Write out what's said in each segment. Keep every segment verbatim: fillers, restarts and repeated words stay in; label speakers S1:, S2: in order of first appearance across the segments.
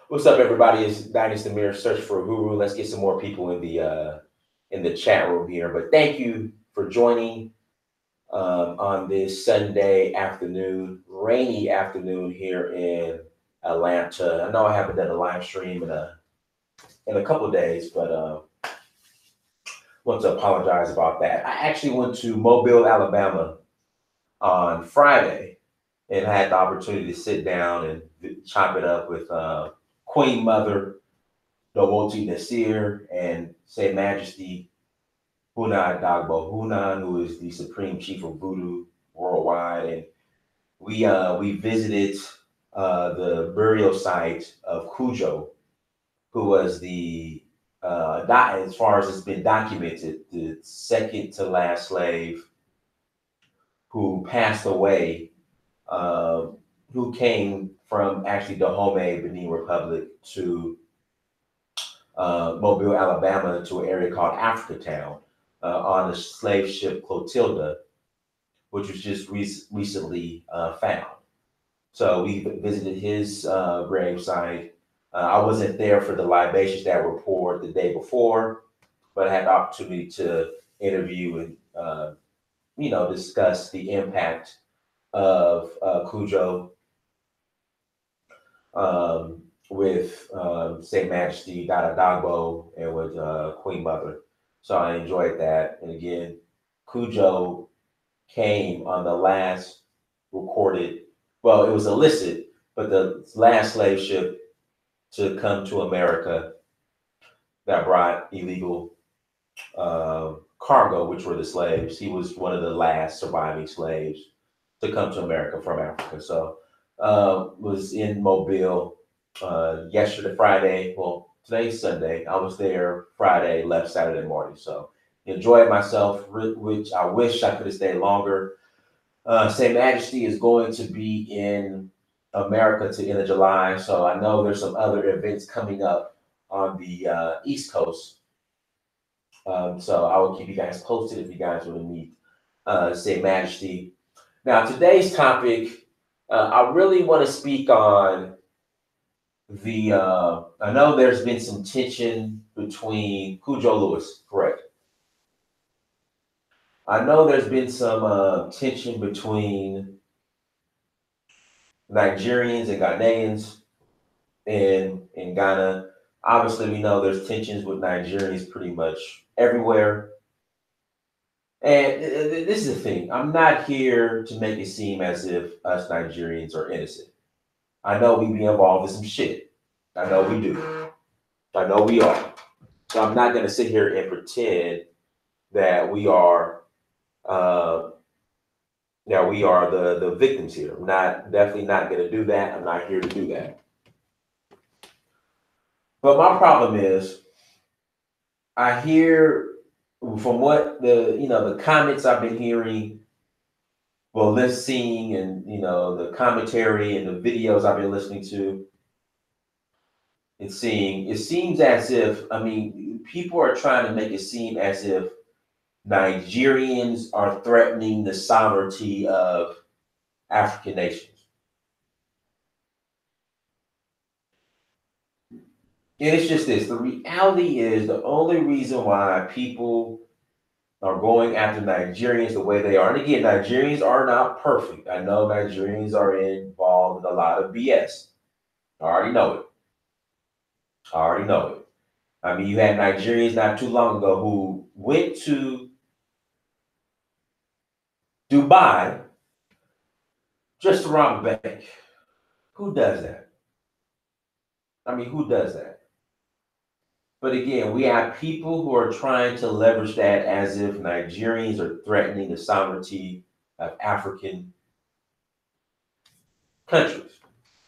S1: What's up, everybody? It's Dynasty Mirror Search for Guru. Let's get some more people in the uh, in the chat room here. But thank you for joining um, on this Sunday afternoon, rainy afternoon here in Atlanta. I know I haven't done a live stream in a in a couple of days, but uh, want to apologize about that. I actually went to Mobile, Alabama on Friday and had the opportunity to sit down and chop it up with uh, Queen Mother Dowoti Nasir and Say Majesty Huna Dagbo Hunan, who is the Supreme Chief of Voodoo worldwide. And we uh, we visited uh, the burial site of Cujo, who was the uh, as far as it's been documented, the second to last slave who passed away, uh, who came from actually Dahomey, Benin Republic, to uh, Mobile, Alabama, to an area called Africatown uh, on the slave ship Clotilda, which was just re- recently uh, found. So we visited his uh, gravesite. Uh, I wasn't there for the libations that were poured the day before, but I had the opportunity to interview and uh, you know discuss the impact of uh, Cujo um, with um, Saint Majesty Dada Dagbo and with uh, Queen Mother. So I enjoyed that. And again, Cujo came on the last recorded, well, it was illicit, but the last slave ship to come to America that brought illegal uh, cargo, which were the slaves. He was one of the last surviving slaves to come to America from Africa. So uh, was in Mobile uh, yesterday, Friday. Well, today's Sunday. I was there Friday, left Saturday morning. So enjoyed myself, which I wish I could have stayed longer. Uh, Saint Majesty is going to be in America to end of July. So I know there's some other events coming up on the uh, East Coast. Um, so I will keep you guys posted if you guys want to meet uh, Saint Majesty. Now, today's topic, uh, I really want to speak on the. Uh, I know there's been some tension between Cujo Lewis, correct? I know there's been some uh, tension between Nigerians and Ghanaians in in Ghana. Obviously, we know there's tensions with Nigerians pretty much everywhere. And this is the thing. I'm not here to make it seem as if us Nigerians are innocent. I know we be involved in some shit. I know we do. I know we are. So I'm not going to sit here and pretend that we are uh, that we are the the victims here. I'm not definitely not going to do that. I'm not here to do that. But my problem is, I hear from what the you know the comments I've been hearing, well, listening, and you know the commentary and the videos I've been listening to and seeing. It seems as if I mean people are trying to make it seem as if Nigerians are threatening the sovereignty of African nations. And it's just this. The reality is the only reason why people are going after Nigerians the way they are. And again, Nigerians are not perfect. I know Nigerians are involved in a lot of B S. I already know it. I already know it. I mean, you had Nigerians not too long ago who went to Dubai just to rob a bank. Who does that? I mean, who does that? But again, we have people who are trying to leverage that as if Nigerians are threatening the sovereignty of African countries.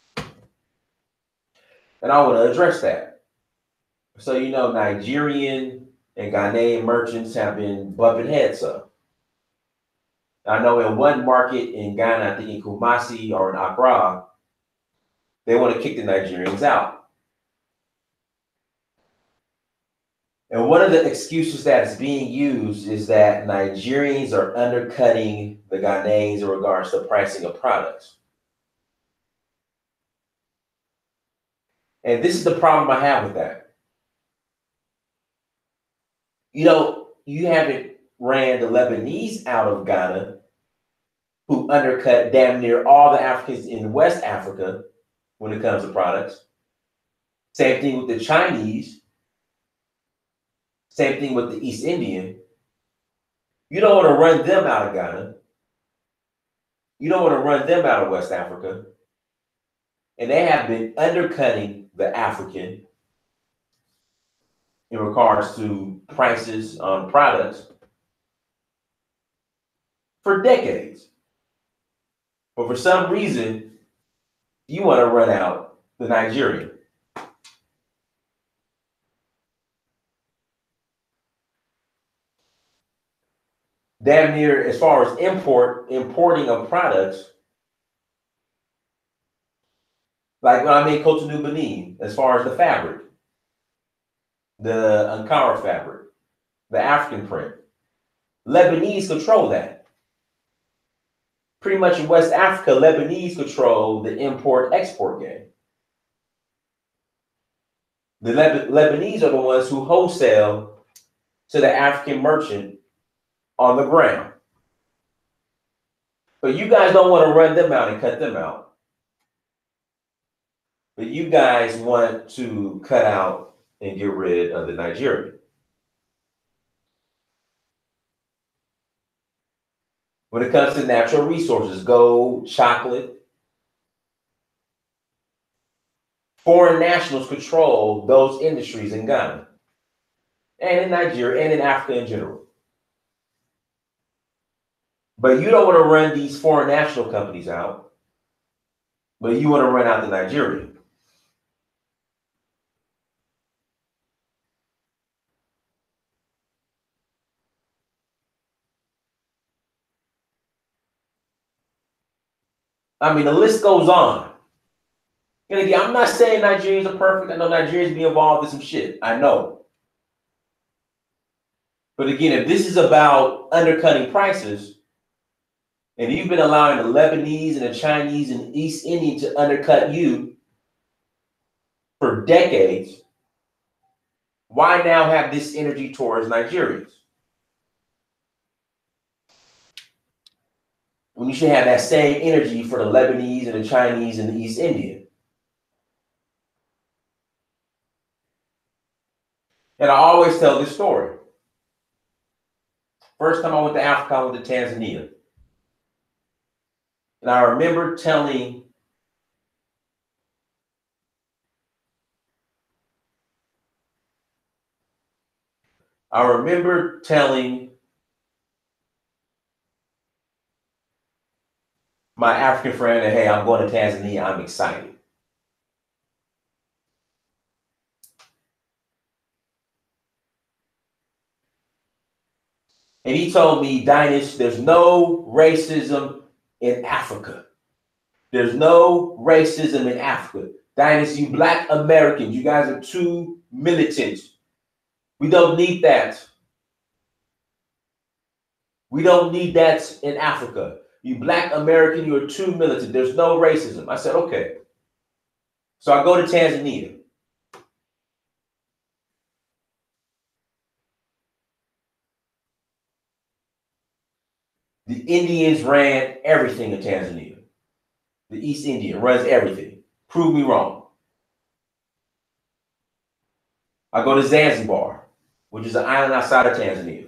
S1: And I want to address that. So, you know, Nigerian and Ghanaian merchants have been bumping heads up. I know in one market in Ghana, I think in Kumasi or in Accra, they want to kick the Nigerians out. And one of the excuses that's being used is that Nigerians are undercutting the Ghanaians in regards to pricing of products. And this is the problem I have with that. You know, you haven't ran the Lebanese out of Ghana, who undercut damn near all the Africans in West Africa when it comes to products. Same thing with the Chinese. Same thing with the East Indian. You don't want to run them out of Ghana. You don't want to run them out of West Africa. And they have been undercutting the African in regards to prices on products for decades. But for some reason, you want to run out the Nigerian. Damn near, as far as import, importing of products, like when I made Cotonou Benin, as far as the fabric, the Ankara fabric, the African print, Lebanese control that. Pretty much in West Africa, Lebanese control the import-export game. The Leb- Lebanese are the ones who wholesale to the African merchant on the ground. But you guys don't want to run them out and cut them out. But you guys want to cut out and get rid of the Nigerian. When it comes to natural resources, gold, chocolate, foreign nationals control those industries in Ghana and in Nigeria and in Africa in general. But you don't want to run these foreign national companies out, but you want to run out the Nigerian. I mean, the list goes on. And again, I'm not saying Nigerians are perfect. I know Nigerians be involved in some shit. I know. But again, if this is about undercutting prices, and you've been allowing the Lebanese and the Chinese and East Indian to undercut you for decades, why now have this energy towards Nigerians? When you should have that same energy for the Lebanese and the Chinese and the East Indian. And I always tell this story. First time I went to Africa, I went to Tanzania. And I remember telling I remember telling my African friend that, hey, I'm going to Tanzania, I'm excited. And he told me, Dynas, there's no racism in Africa. There's no racism in Africa. Dynas, you Black Americans, you guys are too militant. We don't need that. We don't need that in Africa. You Black American, you are too militant. There's no racism. I said, okay. So I go to Tanzania. The Indians ran everything in Tanzania. The East Indian runs everything. Prove me wrong. I go to Zanzibar, which is an island outside of Tanzania.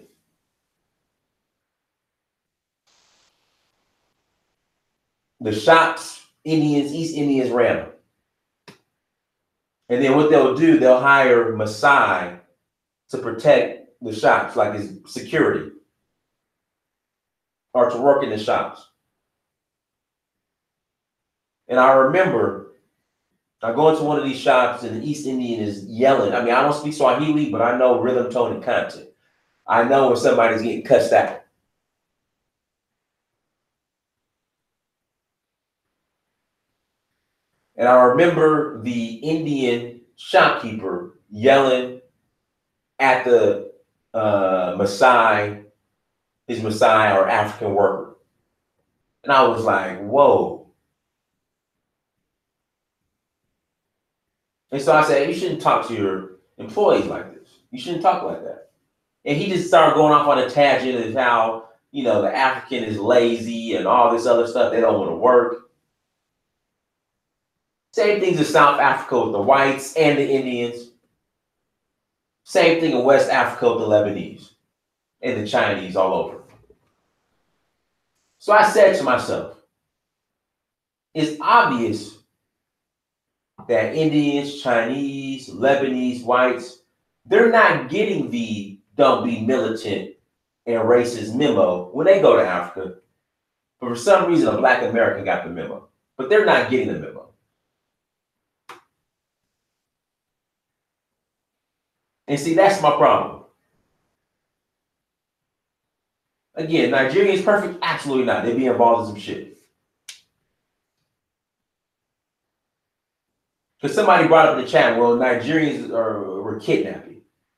S1: The shops, Indians, East Indians ran them. And then what they'll do, they'll hire Maasai to protect the shops, like as security, or to work in the shops. And I remember I go into one of these shops and the East Indian is yelling. I mean, I don't speak Swahili, but I know rhythm, tone, and content. I know when somebody's getting cussed out. And I remember the Indian shopkeeper yelling at the uh, Maasai, his Maasai or African worker. And I was like, whoa. And so I said, you shouldn't talk to your employees like this. You shouldn't talk like that. And he just started going off on a tangent of how, you know, the African is lazy and all this other stuff. They don't want to work. Same things in South Africa with the whites and the Indians. Same thing in West Africa with the Lebanese and the Chinese all over. So I said to myself, it's obvious that Indians, Chinese, Lebanese, whites, they're not getting the don't be militant and racist memo when they go to Africa. But for some reason, a Black American got the memo. But they're not getting the memo. And see, that's my problem. Again, Nigeria is perfect? Absolutely not. They be involved in some shit. Because somebody brought up in the chat, well, Nigerians are, were kidnapping.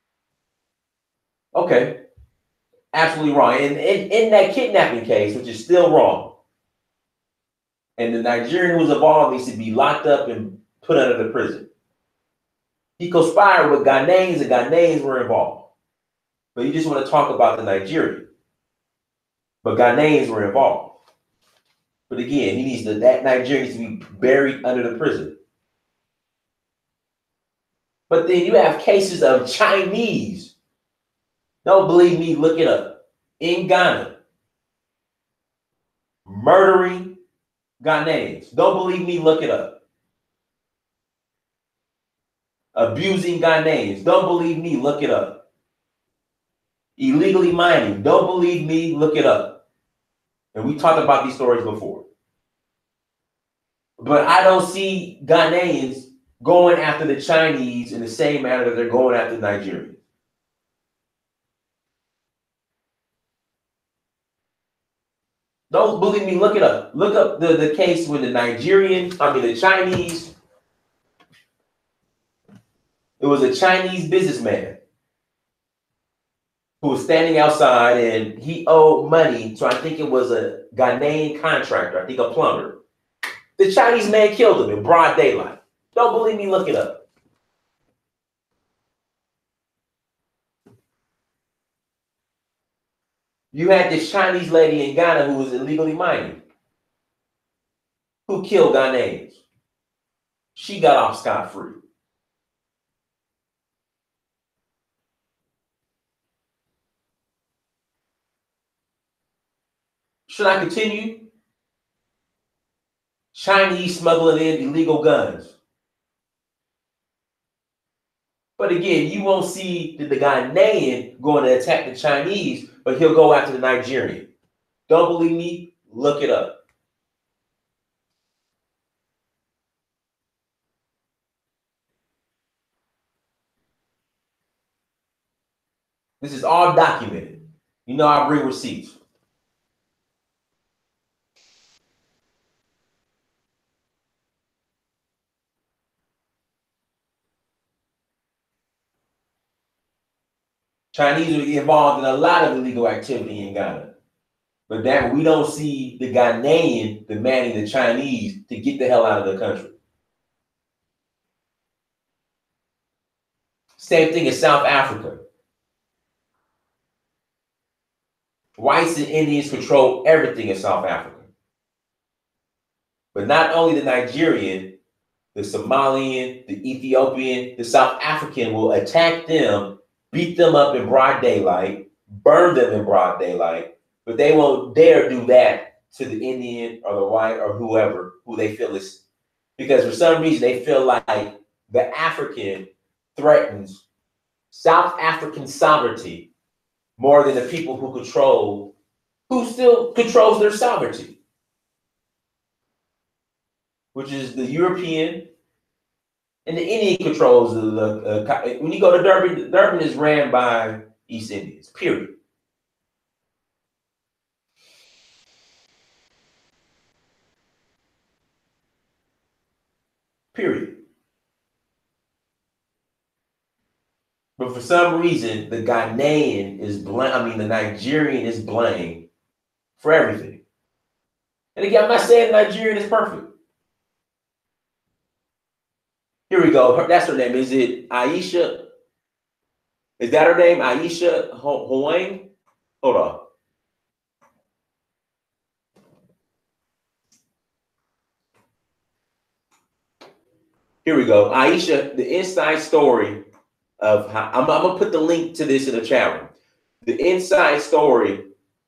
S1: Okay. Absolutely wrong. And in, in that kidnapping case, which is still wrong, and the Nigerian who was involved needs to be locked up and put under the prison. He conspired with Ghanaians, and Ghanaians were involved. But you just want to talk about the Nigerian. But Ghanaians were involved. But again, he needs to, that Nigerian needs to be buried under the prison. But then you have cases of Chinese. Don't believe me, look it up. In Ghana, murdering Ghanaians. Don't believe me, look it up. Abusing Ghanaians. Don't believe me, look it up. Illegally mining. Don't believe me, look it up. And we talked about these stories before. But I don't see Ghanaians going after the Chinese in the same manner that they're going after Nigerians. Don't believe me, look it up. Look up the, the case when the Nigerian, I mean the Chinese, it was a Chinese businessman who was standing outside and he owed money to, I think it was a Ghanaian contractor, I think a plumber. The Chinese man killed him in broad daylight. Don't believe me, look it up. You had this Chinese lady in Ghana who was illegally mining, who killed Ghanaians. She got off scot-free. Should I continue? Chinese smuggling in illegal guns. But again, you won't see the, the Ghanaian going to attack the Chinese, but he'll go after the Nigerian. Don't believe me? Look it up. This is all documented. You know I bring receipts. Chinese are involved in a lot of illegal activity in Ghana. But that we don't see the Ghanaian demanding the Chinese to get the hell out of the country. Same thing in South Africa. Whites and Indians control everything in South Africa. But not only the Nigerian, the Somalian, the Ethiopian, the South African will attack them, beat them up in broad daylight, burn them in broad daylight, but they won't dare do that to the Indian or the white or whoever who they feel is, because for some reason they feel like the African threatens South African sovereignty more than the people who control, who still controls their sovereignty, which is the European and the Indian controls the, the uh, when you go to Durban, Durban is ran by East Indians, period. Period. But for some reason, the Ghanaian is blamed, I mean, the Nigerian is blamed for everything. And again, I'm not saying Nigerian is perfect. Here we go. Her, that's her name. Is it Aisha? Is that her name? Aisha Huang? Hold on. Here we go. Aisha, the inside story of how I'm, I'm gonna put the link to this in the chat room. The inside story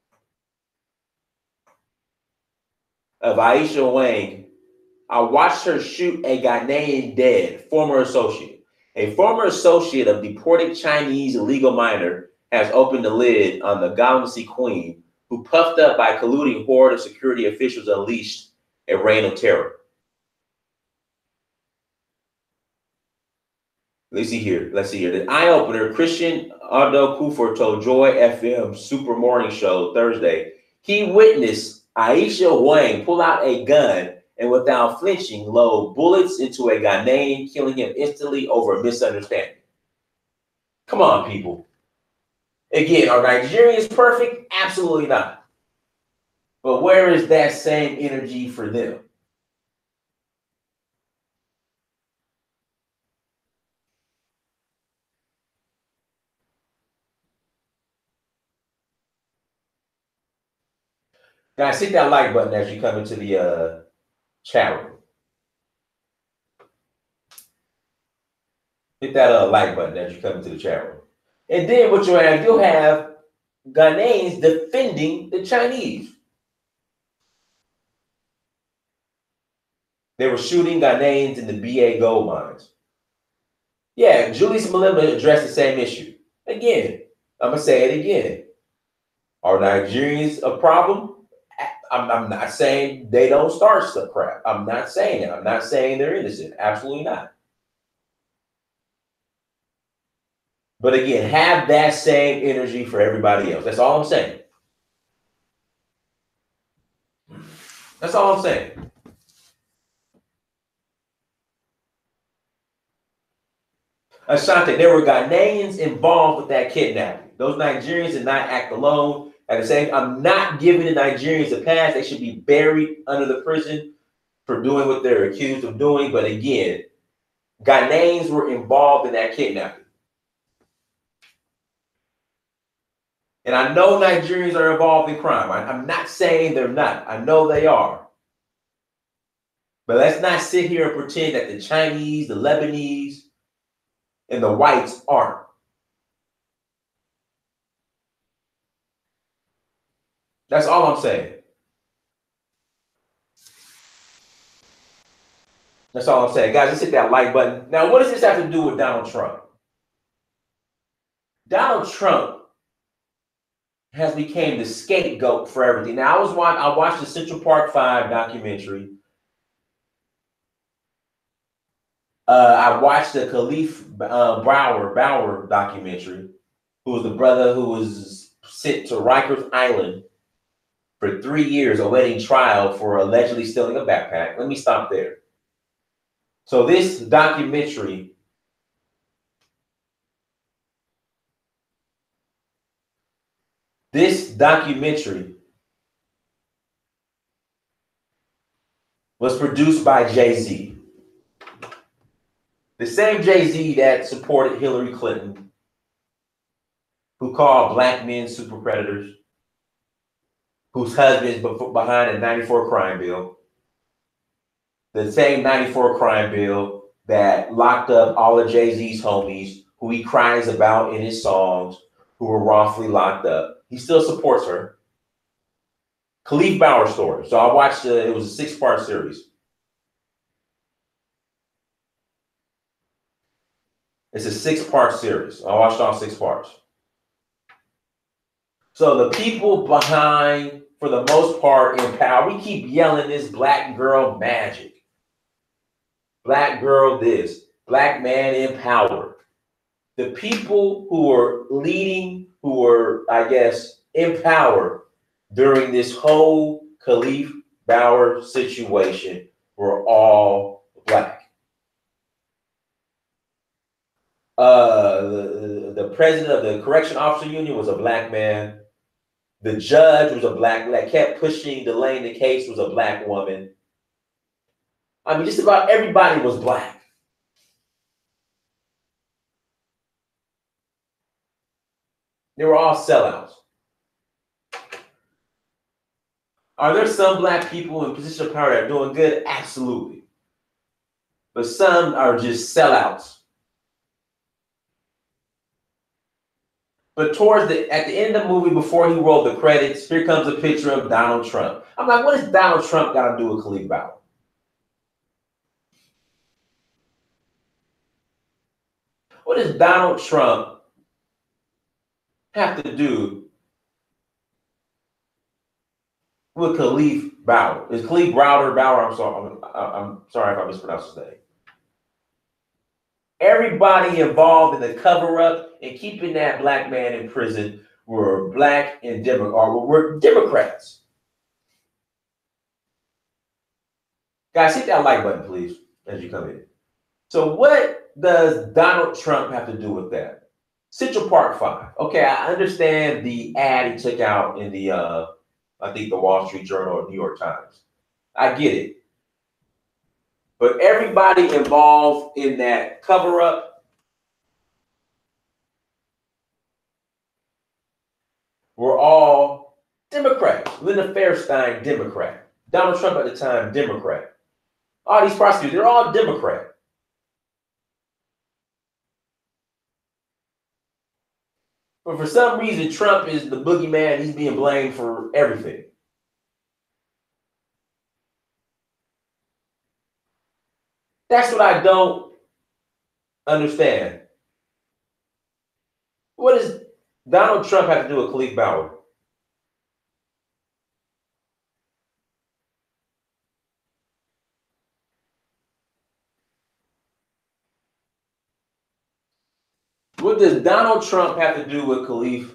S1: of Aisha Wang. I watched her shoot a Ghanaian dead, former associate. A former associate of deported Chinese illegal miner has opened the lid on the Galamsey Queen, who, puffed up by colluding horde of security officials, unleashed a reign of terror. Let's see here. Let's see here. The eye opener, Christian Ado Kufor told Joy F M Super Morning Show Thursday he witnessed Aisha Wang pull out a gun and, without flinching, load bullets into a Ghanaian, killing him instantly over a misunderstanding. Come on, people. Again, are Nigerians perfect? Absolutely not. But where is that same energy for them? Guys, hit that like button as you come into the uh, chat room. Hit that uh, like button as you come into the chat room. And then what you'll have, you'll have Ghanaians defending the Chinese. They were shooting Ghanaians in the B A gold mines. Yeah, Julius Malema addressed the same issue. Again, I'm going to say it again. Are Nigerians a problem? I'm, I'm not saying they don't start some crap. I'm not saying it. I'm not saying they're innocent. Absolutely not. But again, have that same energy for everybody else. That's all I'm saying. That's all I'm saying. Asante, there were Ghanaians involved with that kidnapping. Those Nigerians did not act alone. At the same, I'm not giving the Nigerians a pass. They should be buried under the prison for doing what they're accused of doing. But again, Ghanaians were involved in that kidnapping. And I know Nigerians are involved in crime. I, I'm not saying they're not. I know they are. But let's not sit here and pretend that the Chinese, the Lebanese, and the whites aren't. That's all I'm saying. That's all I'm saying. Guys, let's hit that like button. Now, what does this have to do with Donald Trump? Donald Trump has become the scapegoat for everything. Now, I was watching, I watched the Central Park Five documentary. Uh, I watched the Khalif uh, Bauer, Bauer documentary, who was the brother who was sent to Rikers Island for three years awaiting trial for allegedly stealing a backpack. Let me stop there. So this documentary This documentary was produced by Jay-Z. The same Jay-Z that supported Hillary Clinton, who called black men super predators, whose husband's behind a ninety-four crime bill. The same ninety-four crime bill that locked up all of Jay-Z's homies, who he cries about in his songs, who were wrongfully locked up. He still supports her. Khalif Bauer story. So I watched, uh, it was a six-part series. It's a six-part series. I watched all six parts. So the people behind, for the most part, in power, we keep yelling this black girl magic. Black girl this. Black man in power. The people who are leading, who are, I guess, in power during this whole Khalif Bauer situation were all black. Uh, the, the president of the Correction Officer Union was a black man. The judge was a black, that kept pushing, delaying the case, was a black woman. I mean, just about everybody was black. They were all sellouts. Are there some black people in position of power that are doing good? Absolutely. But some are just sellouts. But towards the at the end of the movie, before he rolled the credits, here comes a picture of Donald Trump. I'm like, what does Donald Trump got to do with Khalif Bauer? What does Donald Trump have to do with Khalif Bauer? Is Khalif Browder Bauer? I'm sorry. I'm, I'm sorry if I mispronounced his name. Everybody involved in the cover-up and keeping that black man in prison were black and Demo- or were Democrats. Guys, hit that like button, please, as you come in. So what does Donald Trump have to do with that? Central Park Five. Okay, I understand the ad he took out in the, uh, I think, the Wall Street Journal or New York Times. I get it. But everybody involved in that cover-up were all Democrats. Linda Fairstein, Democrat. Donald Trump at the time, Democrat. All these prosecutors, they're all Democrat. But for some reason, Trump is the boogeyman. He's being blamed for everything. That's what I don't understand. What does Donald Trump have to do with Khalif Bauer? What does Donald Trump have to do with Khalif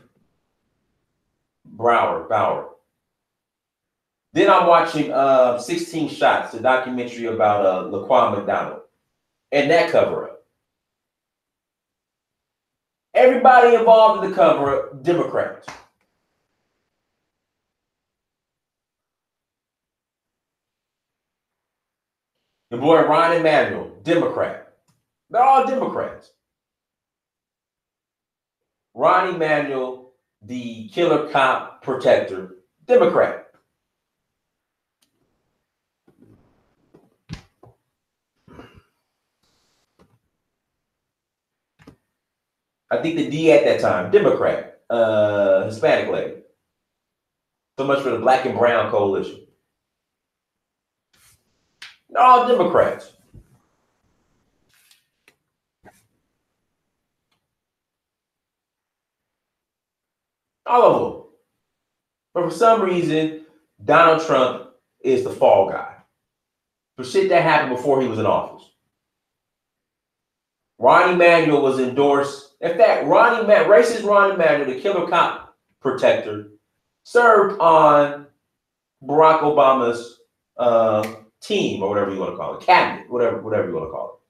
S1: Bauer? Bauer? Then I'm watching uh, sixteen Shots, a documentary about uh, Laquan McDonald, and that cover-up. Everybody involved in the cover-up, Democrats. The boy Ron Emanuel, Democrat. They're all Democrats. Ron Emanuel, the killer cop protector, Democrat. I think the D at that time, Democrat, uh, Hispanic lady. So much for the black and brown coalition. They're all Democrats. All of them. But for some reason, Donald Trump is the fall guy for shit that happened before he was in office. Ron Emanuel was endorsed. In fact, Ron Emanuel, racist Ron Emanuel, the killer cop protector, served on Barack Obama's uh, team, or whatever you want to call it, cabinet, whatever, whatever you want to call it.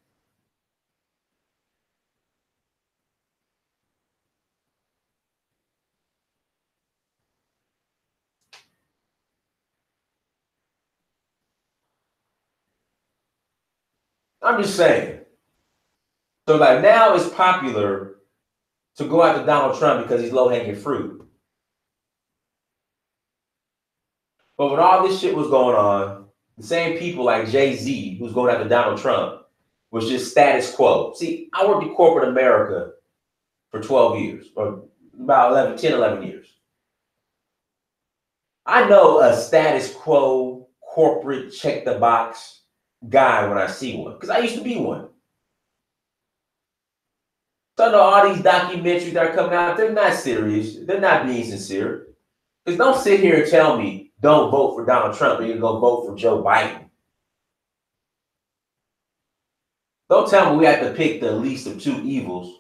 S1: I'm just saying. So like now it's popular to go after Donald Trump because he's low-hanging fruit. But when all this shit was going on, the same people like Jay-Z, who's going after Donald Trump, was just status quo. See, I worked in corporate America for twelve years, or about eleven, ten, eleven years. I know a status quo, corporate, check the box guy when I see one, because I used to be one. So I know all these documentaries that are coming out, they're not serious. They're not being sincere. Because don't sit here and tell me, don't vote for Donald Trump, or you're going to go vote for Joe Biden. Don't tell me we have to pick the least of two evils.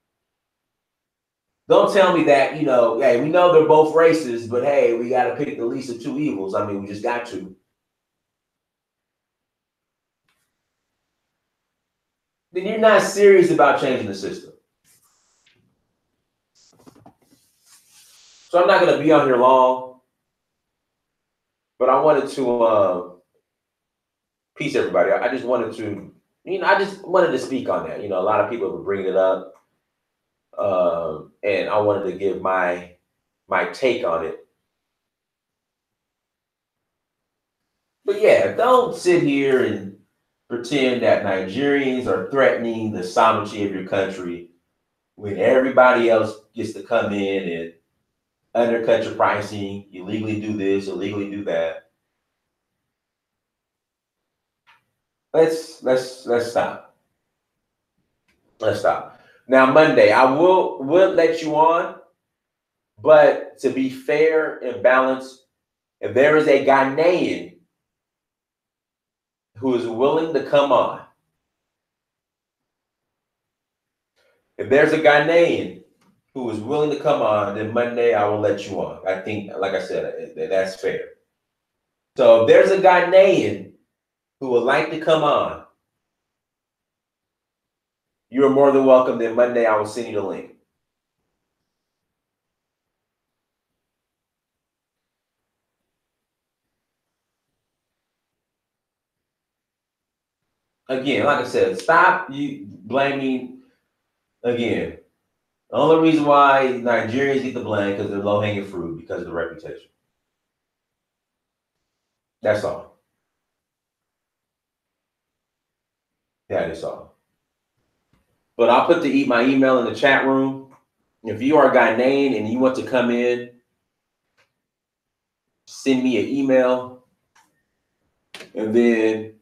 S1: Don't tell me that, you know, hey, we know they're both racist, but hey, we got to pick the least of two evils. I mean, we just got to. Then you're not serious about changing the system. So I'm not going to be on here long, but I wanted to, uh, peace everybody. I just wanted to, you know, I just wanted to speak on that. You know, a lot of people have been bringing it up. Um, and I wanted to give my my take on it. But yeah, don't sit here and pretend that Nigerians are threatening the sovereignty of your country when everybody else gets to come in and undercut your pricing, illegally do this, illegally do that. Let's let's let's stop. Let's stop. Now Monday, I will will let you on, but to be fair and balanced, if there is a Ghanaian who is willing to come on, if there's a Ghanaian who is willing to come on, then Monday I will let you on. I think, like I said, that's fair. So if there's a Ghanaian who would like to come on, you are more than welcome. Then Monday I will send you the link. Again, like I said, stop you blaming. Again, the only reason why Nigerians get the blame because they're low hanging fruit because of the reputation. That's all. That is all. But I'll put the my email in the chat room. If you are a Ghanaian and you want to come in, send me an email, and then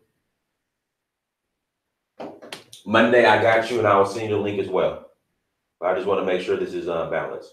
S1: Monday I got you, and I will send you the link as well. I just want to make sure this is uh, balanced.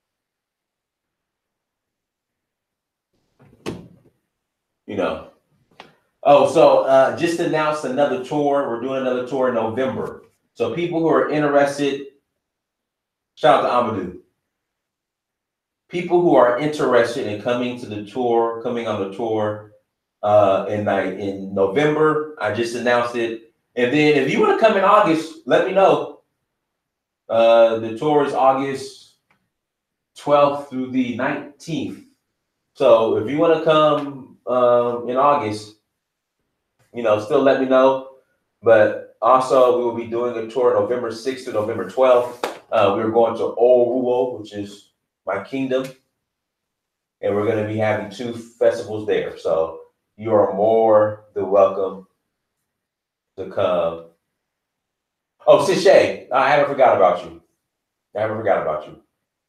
S1: You know. Oh, so uh, just announced another tour. We're doing another tour in November. So people who are interested, shout out to Amadou. People who are interested in coming to the tour, coming on the tour uh, in in November, I just announced it. And then if you want to come in August, let me know. Uh, the tour is August twelfth through the nineteenth. So if you want to come um, in August, you know, still let me know. But also, we will be doing a tour November sixth to November twelfth. Uh, we're going to Oruo, which is my kingdom. And we're going to be having two festivals there. So you are more than welcome to come. Oh, Sishay, I haven't forgot about you. I haven't forgot about you.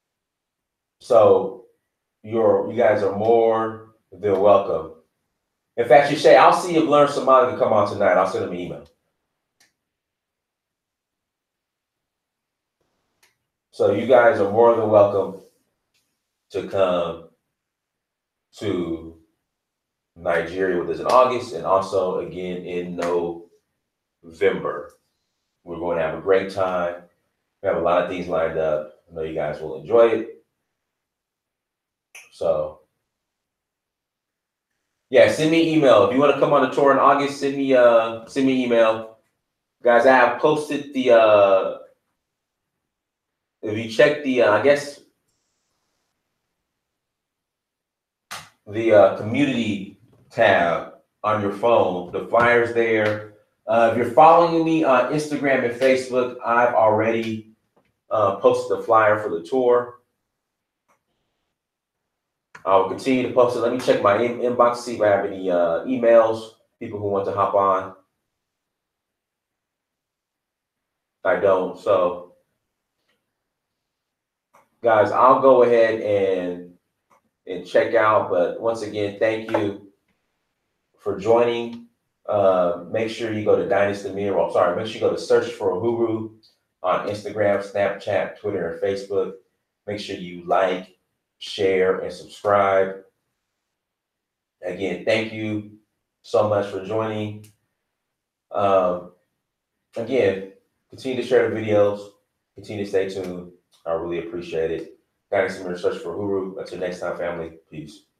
S1: So you're, you guys are more than welcome. In fact, Sishay, I'll see if Learn Somali can come on tonight. I'll send him an email. So you guys are more than welcome to come to Nigeria with us in August and also again in November. We're going to have a great time. We have a lot of things lined up. I know you guys will enjoy it. So yeah, send me an email. If you want to come on the tour in August, send me uh send me an email. Guys, I have posted the uh if you check the uh, I guess the uh, community tab on your phone, the flyer's there. Uh, if you're following me on Instagram and Facebook, I've already uh, posted the flyer for the tour. I will continue to post it. Let me check my in inbox, see if I have any uh, emails, people who want to hop on. I don't. So, guys, I'll go ahead and and check out. But once again, thank you for joining. Uh, make sure you go to Dynasty Amir. Well, sorry, make sure you go to Search for Uhuru on Instagram, Snapchat, Twitter, and Facebook. Make sure you like, share, and subscribe. Again, thank you so much for joining. Um, again, continue to share the videos. Continue to stay tuned. I really appreciate it. Dynasty Amir, Search for Uhuru. Until next time, family. Peace.